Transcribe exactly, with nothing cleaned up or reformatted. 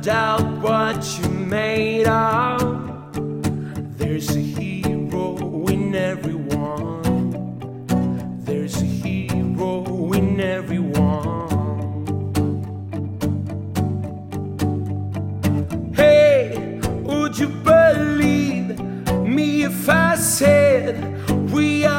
doubt what you're made of. There's a hero in everyone. There's a hero in everyone. Hey, would you believe me if I said we are